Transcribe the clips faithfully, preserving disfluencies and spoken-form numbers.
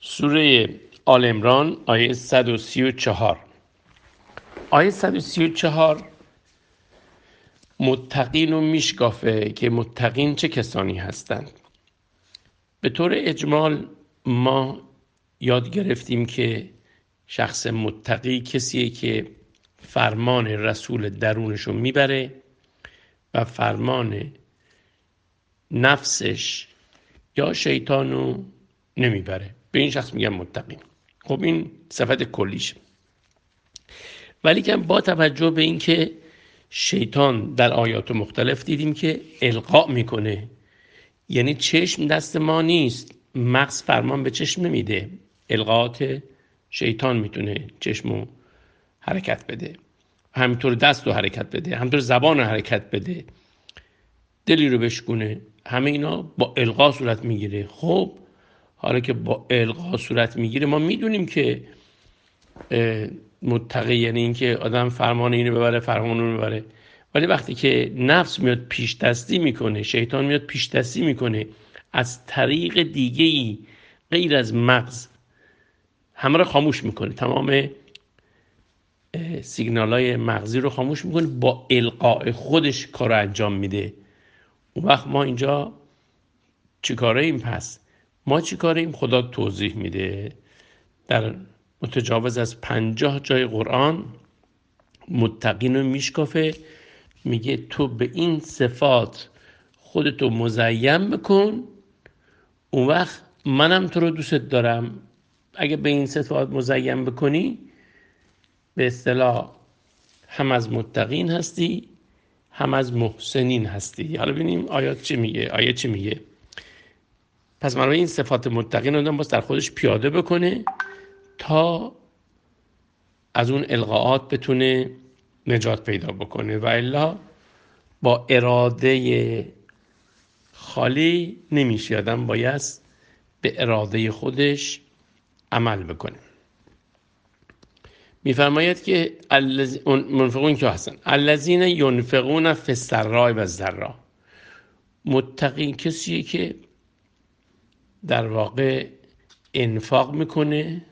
سوره آل عمران آیه صد و سی و چهار. آیه صد و سی و چهار متقین رو میشکافه که متقین چه کسانی هستند. به طور اجمال ما یاد گرفتیم که شخص متقی کسیه که فرمان رسول درونش رو میبره و فرمان نفسش یا شیطانو نمیبره. به این شخص میگن متقین. خب این صفت کلیشه. ولی که با توجه به این که شیطان در آیات مختلف دیدیم که القا میکنه، یعنی چشم دست ما نیست، مغز فرمان به چشم نمیده، القاات شیطان میتونه چشمو حرکت بده، همینطور دست رو حرکت بده، همینطور زبان رو حرکت بده، دلی رو بشکونه. همه اینا با القا صورت میگیره. خب حالا که با القا صورت میگیره، ما میدونیم که متقی یعنی این که آدم فرمان اینو ببره، فرمان اونو ببره. ولی وقتی که نفس میاد پیش دستی میکنه، شیطان میاد پیش دستی میکنه، از طریق دیگه‌ای غیر از مغز همه رو خاموش میکنه، تمام سیگنالای مغزی رو خاموش میکنه، با القاء خودش کارو انجام میده. اون وقت ما اینجا چی کاره ایم؟ پس ما چی کاره ایم؟ خدا توضیح میده در متجاوز از پنجاه جای قرآن متقین رو میشکافه، میگه تو به این صفات خودتو مزین بکن، اون وقت منم تو رو دوست دارم. اگه به این صفات مزین بکنی، به اصطلاح هم از متقین هستی هم از محسنین هستی. حالا ببینیم آیات چی میگه. آیه چی میگه؟ پس من این صفات متقین رو باز در خودش پیاده بکنه تا از اون القاءات بتونه نجات پیدا بکنه، و الا با اراده خالی نمیشه. آدم باید به اراده خودش عمل بکنه. میفرماید که منفقون که هستن الذین ینفقون فی السراء و الضراء. متقی کسیه که در واقع انفاق میکنه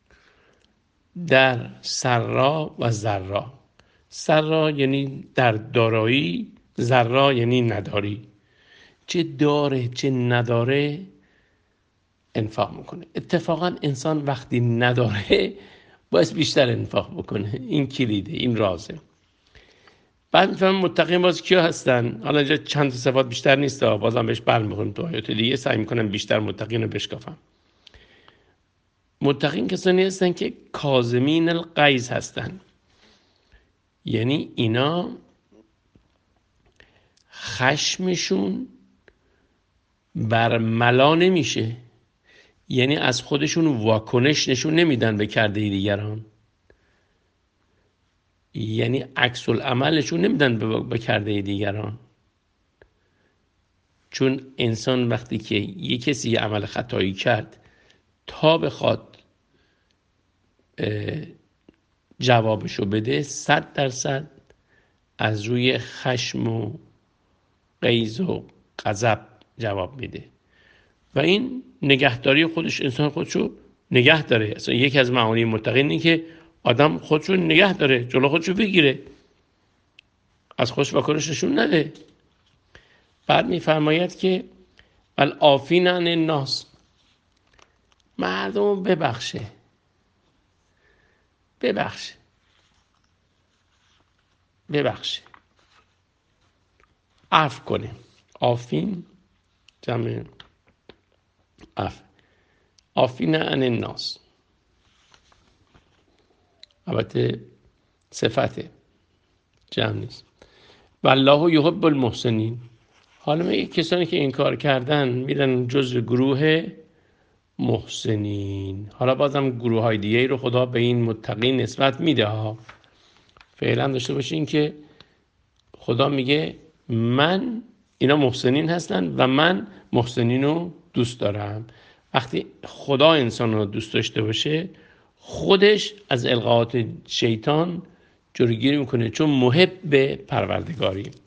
در سرا و ضرا. سرا یعنی در دارایی، ضرا یعنی نداری. چه داره چه نداره انفاق میکنه. اتفاقا انسان وقتی نداره باید بیشتر انفاق بکنه. این کلیده، این رازه. بعد میفهمم متقین باز کیا هستن. حالا اینجا چند صفات بیشتر نیست، بازم بهش برمیخوریم تو آیات دیگه، سعی میکنم بیشتر متقین رو بشکافم. متقین کسانی هستن که کاظمین الغیظ هستن، یعنی اینا خشمشون برملا نمیشه، یعنی از خودشون واکنش نشون نمیدن به کرده دیگران، یعنی عکس العمل نشون نمیدن به کرده دیگران. چون انسان وقتی که یک کسی یه عمل خطایی کرد، تا بخواد جوابشو بده، صد درصد از روی خشم و غیظ و غضب جواب میده. و این نگهداری خودش، انسان خودشو نگه داره. اصلا یکی از معانی متقین اینه که آدم خودشو نگه داره، جلو خودشو بگیره، از خودش واکنش نشون نده. بعد میفرماید که والعافین عن الناس، مردم ببخشه ببخشه ببخشه عفو کنه. عافین جمع عفو. عافین عن الناس البته صفته، جمع نیست. والله یحب المحسنین. حالا میگه کسانی که این کار کردن میرن جزء گروه محسنین. حالا بازم گروه های دیگه رو خدا به این متقین نسبت میده ها. فعلا داشته باشین که خدا میگه من اینا محسنین هستن و من محسنین رو دوست دارم. وقتی خدا انسان رو دوست داشته باشه، خودش از القاءات شیطان جلوگیری میکنه، چون محب پروردگاری.